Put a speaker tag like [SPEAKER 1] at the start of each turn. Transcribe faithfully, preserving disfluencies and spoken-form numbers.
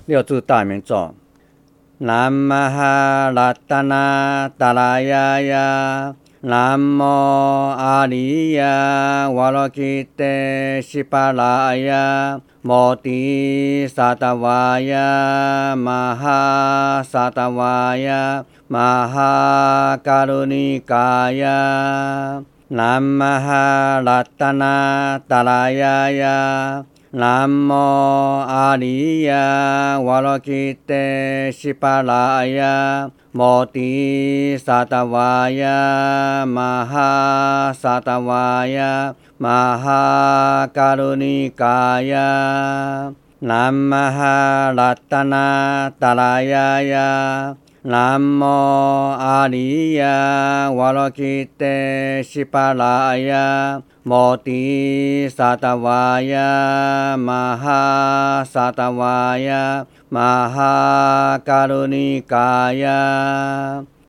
[SPEAKER 1] 六字大明咒。南无รัตนาตรายายะนะโมอาริยวรกิเตชิปารายะโมติสัตวายะมหาสัตวายะมหาการุณิกายะนะโมรัตนาตรายายะนะโมอาริยวรกิเตชิปารายะโมติสัตวายะมหาสัตวายะมหาการุณิกายะนะโมรัตนาตรายายะนะโมอาริยวรกิเตชิปารายะโมติสัตวายะมหาสัตวายะมหาการุณิกายะ